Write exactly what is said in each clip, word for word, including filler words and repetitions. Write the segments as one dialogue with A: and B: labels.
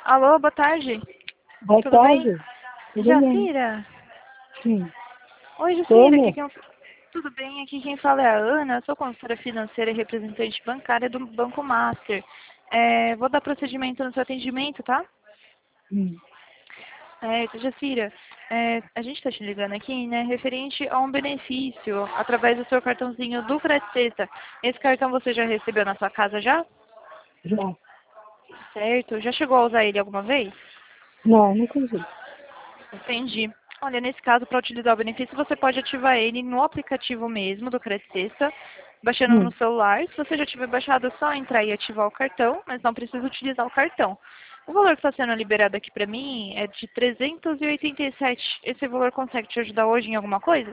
A: Alô, boa tarde.
B: Boa
A: Tudo
B: tarde.
A: bem?
B: Tudo bem?
A: Jacira?
B: Sim.
A: Oi, Jacira. Aqui
B: Como?
A: quem... Tudo bem? Aqui quem fala é a Ana. Eu sou consultora financeira e representante bancária do Banco Master. É, vou dar procedimento no seu atendimento, tá?
B: Hum.
A: É, Jacira, é, a gente está te ligando aqui, né, referente a um benefício através do seu cartãozinho do Frete Sexta. Esse cartão você já recebeu na sua casa já?
B: Já.
A: Certo. Já chegou a usar ele alguma vez?
B: Não, nunca vi.
A: Entendi. Olha, nesse caso, para utilizar o benefício, você pode ativar ele no aplicativo mesmo do Credit Sexta, baixando no
B: Hum.
A: celular. Se você já tiver baixado, é só entrar e ativar o cartão, mas não precisa utilizar o cartão. O valor que está sendo liberado aqui para mim é de trezentos e oitenta e sete. Esse valor consegue te ajudar hoje em alguma coisa?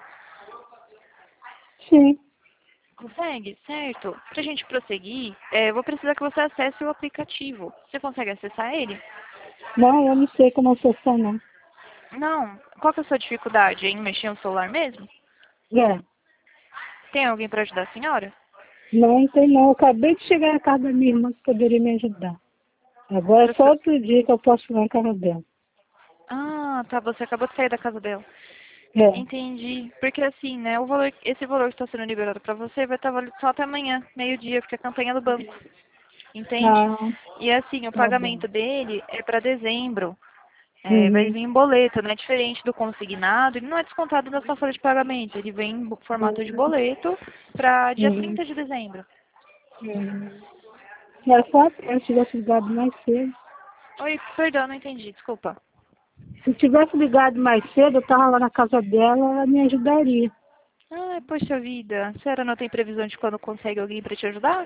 B: Sim.
A: Consegue? Certo. Para a gente prosseguir, é, eu vou precisar que você acesse o aplicativo. Você consegue acessar ele?
B: Não, eu não sei como acessar, não.
A: Não. Qual que é a sua dificuldade? Em mexer no celular mesmo?
B: É.
A: Tem alguém para ajudar a senhora?
B: Não tem não. Eu acabei de chegar na casa da minha irmã que poderia me ajudar. Agora é
A: Pra
B: só
A: sua-
B: outro dia que eu posso ir lá na casa dela.
A: Ah, tá. Você acabou de sair da casa dela.
B: É.
A: Entendi. Porque assim, né, o valor, esse valor que está sendo liberado para você vai estar válido só até amanhã, meio-dia, porque é a campanha do banco. Entende?
B: Ah,
A: E assim, o
B: tá bom.
A: pagamento dele é para dezembro. É, vai
B: Uhum.
A: vir em boleto, não é diferente do consignado, ele não é descontado da sua folha de pagamento, ele vem em bo- formato de
B: Uhum.
A: boleto para dia
B: Uhum.
A: trinta de dezembro.
B: Uhum. Era só se eu tivesse ligado mais cedo.
A: Oi, perdão, não entendi, desculpa.
B: Se eu tivesse ligado mais cedo, eu estava lá na casa dela, ela me ajudaria.
A: Ai, poxa vida, a senhora não tem previsão de quando consegue alguém para te ajudar?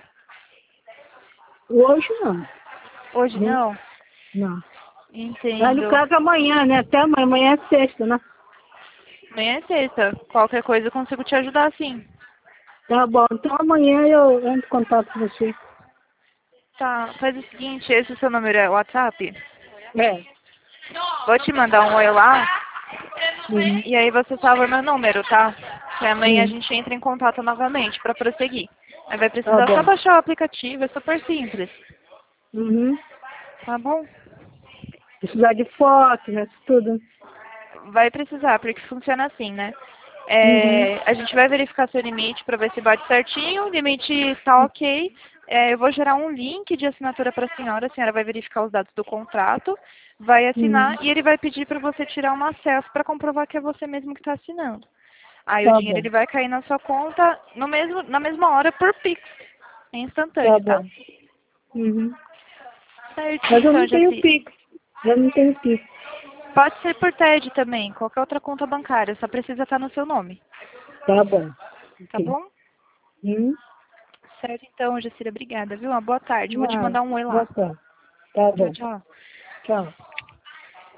B: Hoje não.
A: Hoje
B: Né?
A: não?
B: Não. Mas no
A: Entendo.
B: caso amanhã, né? Até amanhã. Amanhã é sexta, né?
A: Amanhã é sexta. Qualquer coisa eu consigo te ajudar, sim.
B: Tá bom. Então amanhã eu entro em contato com você.
A: Tá, faz o seguinte, esse seu número é WhatsApp?
B: É.
A: Vou te mandar um oi lá,
B: Uhum.
A: e aí você salva meu número, tá? Que amanhã a
B: Uhum.
A: gente entra em contato novamente para prosseguir. Aí vai
B: Tá
A: precisar só
B: bom.
A: baixar o aplicativo, é super simples.
B: Uhum.
A: Tá bom?
B: Precisar de foto, né? Tudo.
A: Vai precisar, porque funciona assim, né?
B: Uhum.
A: É, a gente vai verificar seu limite para ver se bate certinho. O limite está ok. É, eu vou gerar um link de assinatura para a senhora. A senhora vai verificar os dados do contrato, vai
B: Uhum.
A: assinar e ele vai pedir para você tirar uma selfie para comprovar que é você mesmo que está assinando. Aí o
B: Tá
A: dinheiro
B: bom.
A: ele vai cair na sua conta no mesmo, na mesma hora por Pix. É
B: Tá
A: instantâneo, tá?
B: bom. Uhum.
A: Certo,
B: Mas eu
A: então,
B: não tenho
A: Jaci.
B: Pix. Eu não tenho Pix.
A: Pode ser por T E D também, qualquer outra conta bancária, só precisa estar no seu nome.
B: Tá bom.
A: Tá
B: Ok.
A: bom?
B: Uhum.
A: Certo, então, Jacira, obrigada, viu? Uma boa tarde. Vou te
B: Não.
A: mandar um oi
B: Boa
A: lá.
B: tarde. Tá
A: Tchau,
B: bom.
A: tchau.
B: Tchau.